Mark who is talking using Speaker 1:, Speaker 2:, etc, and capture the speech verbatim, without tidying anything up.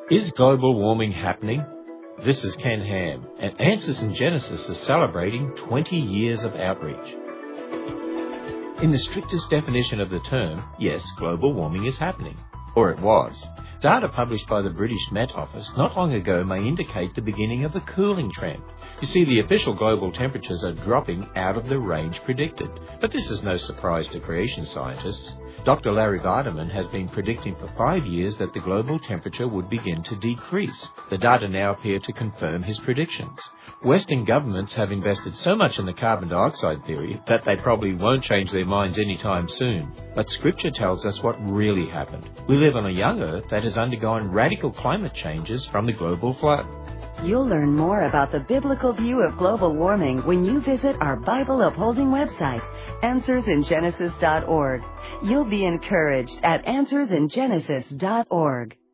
Speaker 1: Is global warming happening? This is Ken Ham, and Answers in Genesis is celebrating twenty years of outreach. In the strictest definition of the term, yes, global warming is happening. Or it was. Data published by the British Met Office not long ago may indicate the beginning of a cooling trend. You see, the official global temperatures are dropping out of the range predicted. But this is no surprise to creation scientists. Doctor Larry Biderman has been predicting for five years that the global temperature would begin to decrease. The data now appear to confirm his predictions. Western governments have invested so much in the carbon dioxide theory that they probably won't change their minds anytime soon. But Scripture tells us what really happened. We live on a young Earth that has undergone radical climate changes from the global flood.
Speaker 2: You'll learn more about the biblical view of global warming when you visit our Bible-upholding website, answers in genesis dot org. You'll be encouraged at answers in genesis dot org.